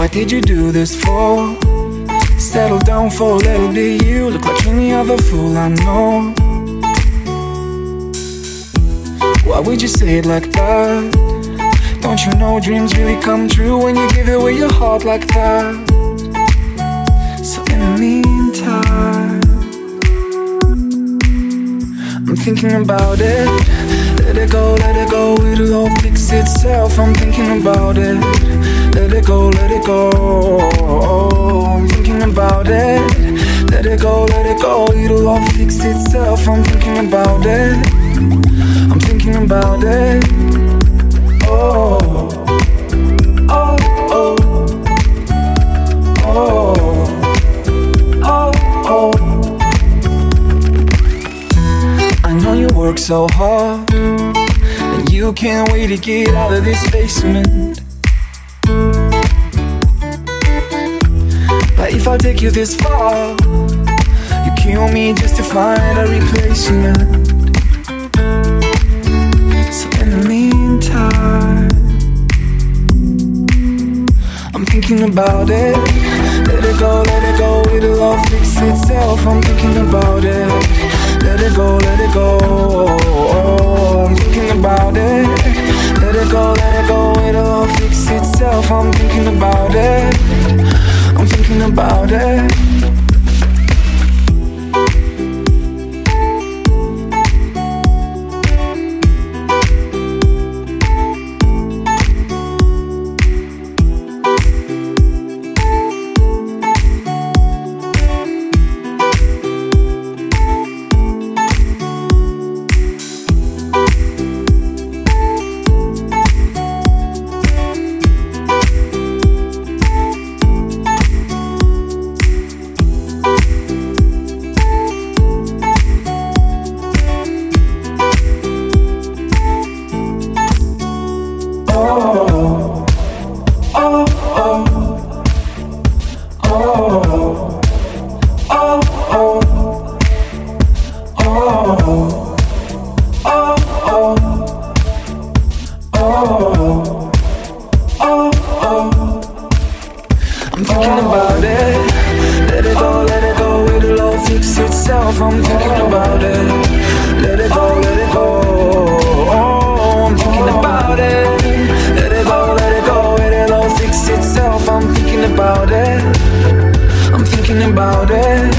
did you do this for? Settle down for a little bit. You look like any other fool I know. Why would you say it like that? Don't you know dreams really come true when you give away your heart like that? So in the meantime, I'm thinking about it. Let it go, it'll all fix itself. I'm thinking about it. Let it go, I'm thinking about it. Let it go, it'll all fix itself. I'm thinking about it. I'm thinking about it. Oh, oh, oh, oh, oh, oh. I know you work so hard, and you can't wait to get out of this basement. But if I take you this far, you kill me just to find a replacement. So in the meantime, I'm thinking about it. Let it go, it'll all fix itself. I'm thinking about it. Let it go, I'm thinking about it. Let it go, it'll all fix itself. I'm thinking about it. I'm thinking about it. I'm thinking about it. Let it go, it'll all fix itself. I'm thinking about it. Let it go, oh, I'm thinking about it. Let it go, it'll all fix itself. I'm thinking about it. I'm thinking about it.